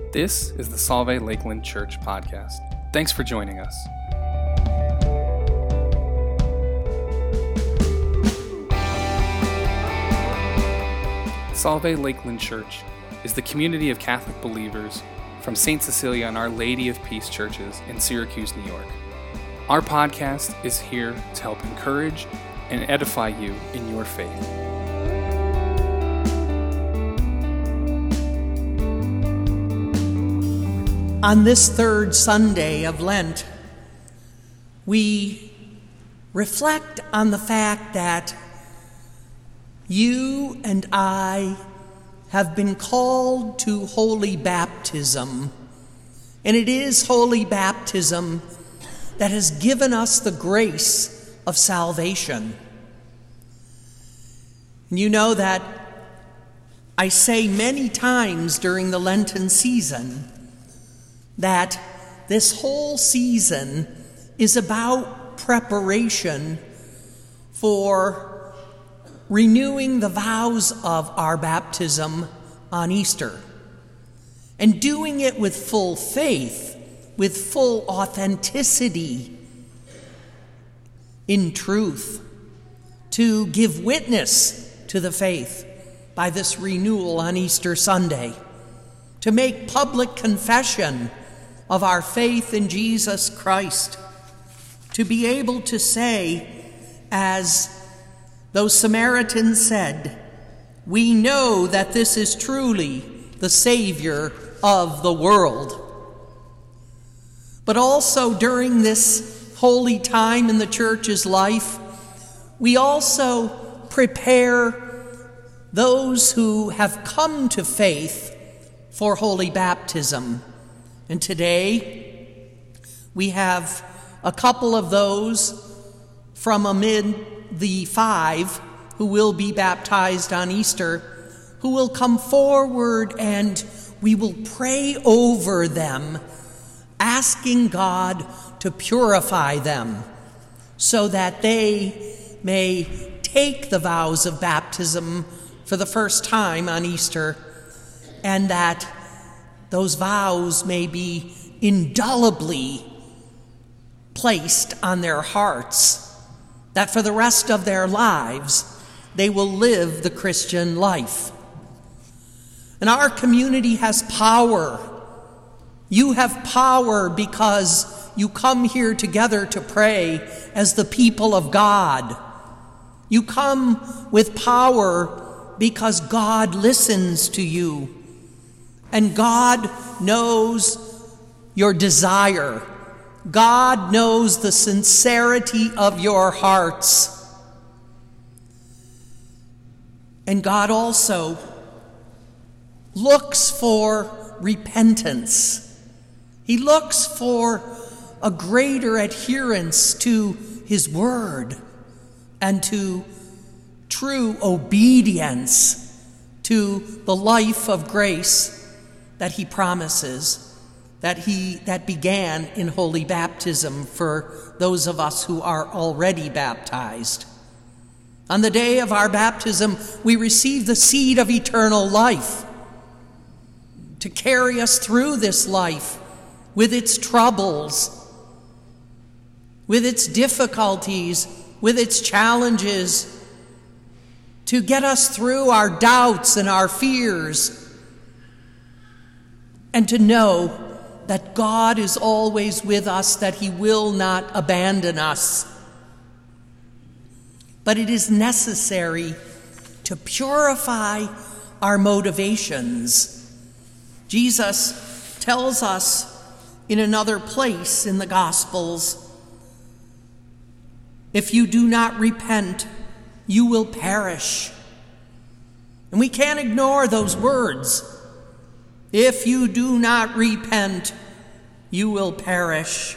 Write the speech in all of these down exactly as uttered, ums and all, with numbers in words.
This is the Salve Lakeland Church podcast. Thanks for joining us. Salve Lakeland Church is the community of Catholic believers from Saint Cecilia and Our Lady of Peace churches in Syracuse, New York. Our podcast is here to help encourage and edify you in your faith. On this third Sunday of Lent, we reflect on the fact that you and I have been called to holy baptism, and it is holy baptism that has given us the grace of salvation. And you know that I say many times during the Lenten season that this whole season is about preparation for renewing the vows of our baptism on Easter, and doing it with full faith, with full authenticity, in truth, to give witness to the faith by this renewal on Easter Sunday, to make public confession of our faith in Jesus Christ, to be able to say, as those Samaritans said, "We know that this is truly the Savior of the world." But also during this holy time in the Church's life, we also prepare those who have come to faith for holy baptism. And today, we have a couple of those from amid the five who will be baptized on Easter, who will come forward and we will pray over them, asking God to purify them so that they may take the vows of baptism for the first time on Easter, and that those vows may be indelibly placed on their hearts, that for the rest of their lives they will live the Christian life. And our community has power. You have power because you come here together to pray as the people of God. You come with power because God listens to you. And God knows your desire. God knows the sincerity of your hearts. And God also looks for repentance. He looks for a greater adherence to His word and to true obedience to the life of grace that He promises, that he that began in holy baptism for those of us who are already baptized. On the day of our baptism, we receive the seed of eternal life to carry us through this life with its troubles, with its difficulties, with its challenges, to get us through our doubts and our fears, and to know that God is always with us, that He will not abandon us. But it is necessary to purify our motivations. Jesus tells us in another place in the Gospels, "If you do not repent, you will perish." And we can't ignore those words. If you do not repent, you will perish.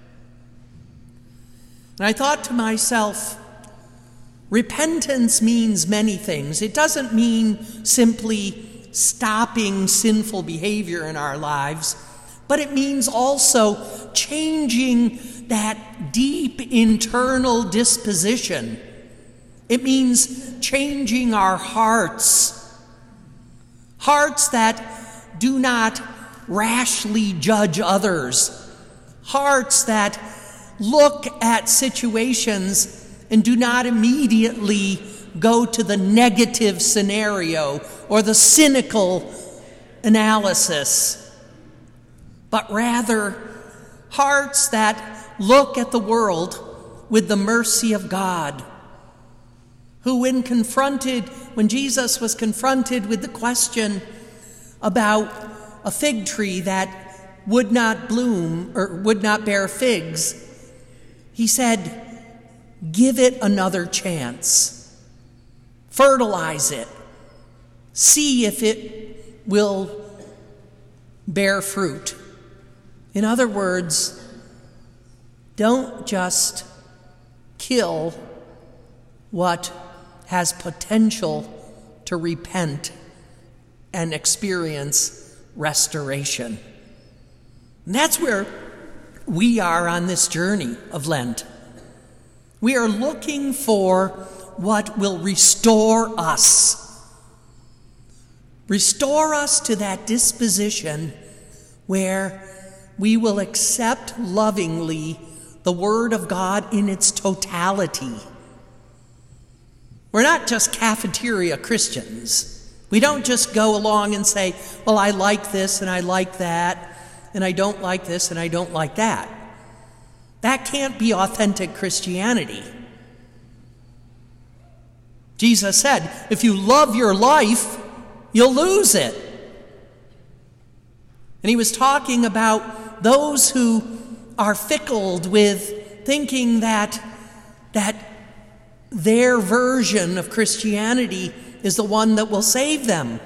And I thought to myself, repentance means many things. It doesn't mean simply stopping sinful behavior in our lives, but it means also changing that deep internal disposition. It means changing our hearts. Hearts that do not rashly judge others, hearts that look at situations and do not immediately go to the negative scenario or the cynical analysis, but rather hearts that look at the world with the mercy of God, who when confronted, when Jesus was confronted with the question about a fig tree that would not bloom or would not bear figs, he said, give it another chance. Fertilize it. See if it will bear fruit. In other words, don't just kill what has potential to repent and experience restoration. And that's where we are on this journey of Lent. We are looking for what will restore us. Restore us to that disposition where we will accept lovingly the Word of God in its totality. We're not just cafeteria Christians. We don't just go along and say, well, I like this and I like that, and I don't like this and I don't like that. That can't be authentic Christianity. Jesus said, if you love your life, you'll lose it. And he was talking about those who are fickled with thinking that, that their version of Christianity is the one that will save them.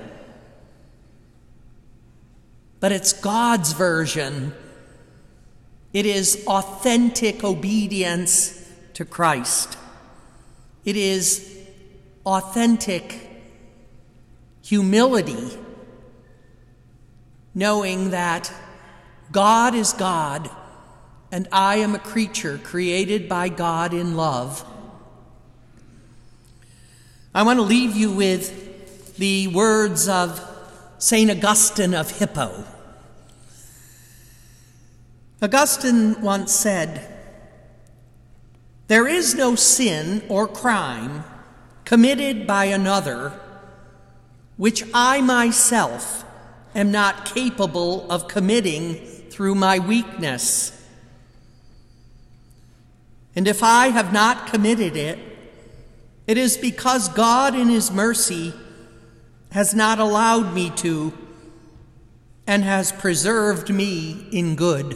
But it's God's version. It is authentic obedience to Christ. It is authentic humility, knowing that God is God and I am a creature created by God in love. I want to leave you with the words of Saint Augustine of Hippo. Augustine once said, "There is no sin or crime committed by another which I myself am not capable of committing through my weakness. And if I have not committed it, it is because God in His mercy has not allowed me to and has preserved me in good."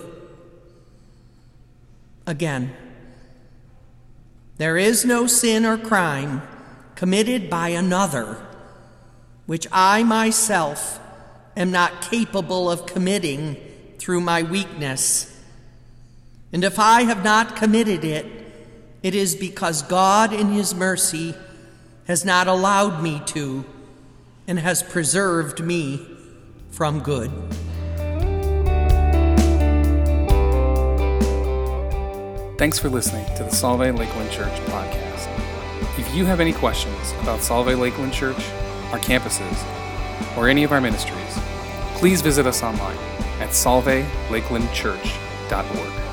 Again, there is no sin or crime committed by another which I myself am not capable of committing through my weakness. And if I have not committed it, it is because God in His mercy has not allowed me to and has preserved me from good. Thanks for listening to the Solvay Lakeland Church podcast. If you have any questions about Solvay Lakeland Church, our campuses, or any of our ministries, please visit us online at solvay lakeland church dot org.